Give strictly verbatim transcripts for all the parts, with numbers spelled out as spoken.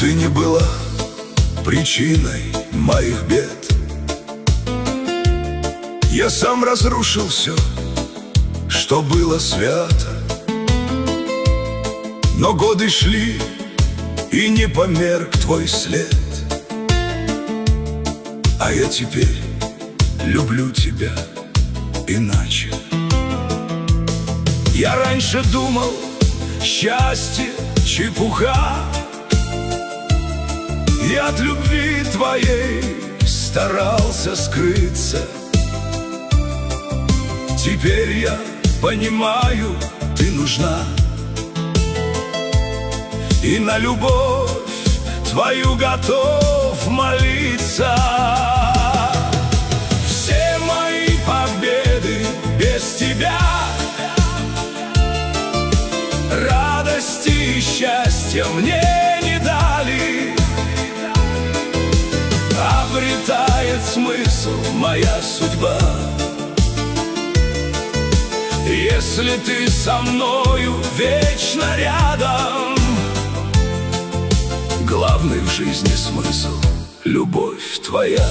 Ты не была причиной моих бед. Я сам разрушил все, что было свято. Но годы шли, и не померк твой след. А я теперь люблю тебя иначе. Я раньше думал, счастье чепуха, и от любви твоей старался скрыться. Теперь я понимаю, ты нужна, и на любовь твою готов молиться. Все мои победы без тебя, радости и счастья мне не дали. Обретает смысл моя судьба, если ты со мною вечно рядом. Главный в жизни смысл — любовь твоя.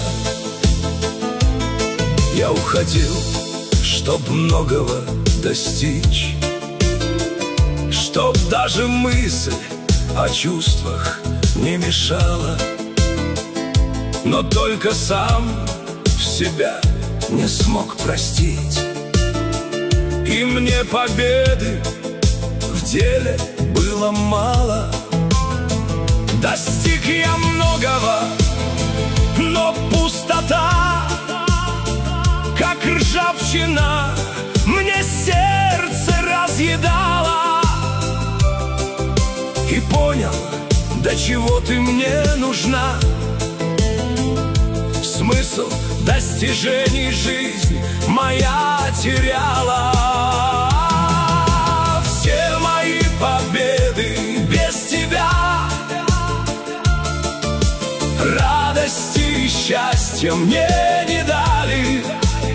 Я уходил, чтоб многого достичь, чтоб даже мысль о чувствах не мешала. Но только сам себя не смог простить, и мне победы в деле было мало. Достиг я многого, но пустота, как ржавчина, мне сердце разъедала. И понял, до чего ты мне нужна. Смысл достижений жизнь моя теряла. Все мои победы без тебя, радости и счастья мне не дали.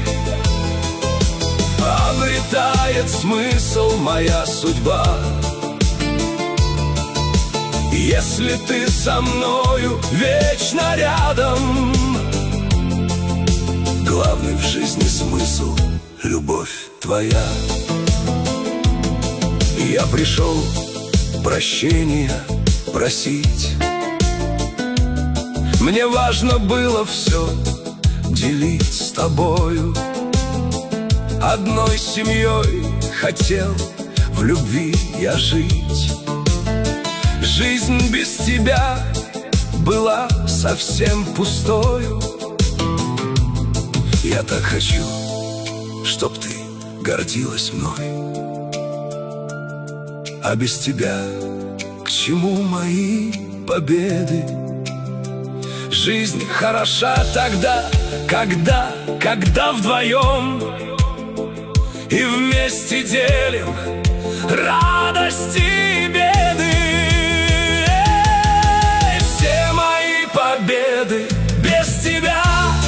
Обретает смысл моя судьба, если ты со мною вечно рядом. Главный в жизни смысл — любовь твоя. Я пришел прощения просить. Мне важно было все делить с тобою. Одной семьей хотел в любви я жить. Жизнь без тебя была совсем пустою. Я так хочу, чтоб ты гордилась мной. А без тебя к чему мои победы? Жизнь хороша тогда, когда, когда вдвоем и вместе делим радости и беды. Эй, все мои победы без тебя,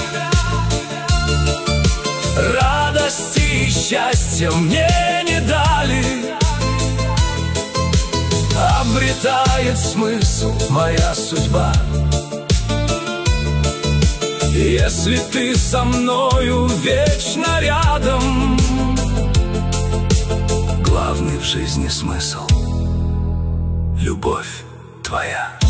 радости и счастья мне не дали. Обретает смысл моя судьба, если ты со мною вечно рядом. Главный в жизни смысл — любовь твоя.